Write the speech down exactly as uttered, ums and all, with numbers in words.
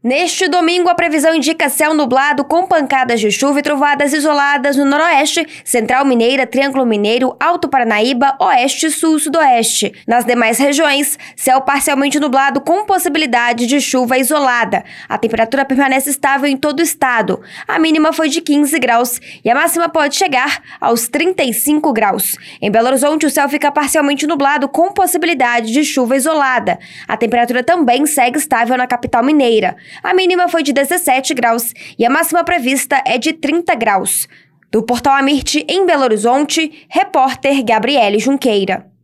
Neste domingo, a previsão indica céu nublado com pancadas de chuva e trovoadas isoladas no noroeste, central mineira, triângulo mineiro, alto Paranaíba, oeste, sul e sudoeste. Nas demais regiões, céu parcialmente nublado com possibilidade de chuva isolada. A temperatura permanece estável em todo o estado. A mínima foi de quinze graus e a máxima pode chegar aos trinta e cinco graus. Em Belo Horizonte, o céu fica parcialmente nublado com possibilidade de chuva isolada. A temperatura também segue estável na capital mineira. A mínima foi de dezessete graus e a máxima prevista é de trinta graus. Do Portal Amirte, em Belo Horizonte, repórter Gabriele Junqueira.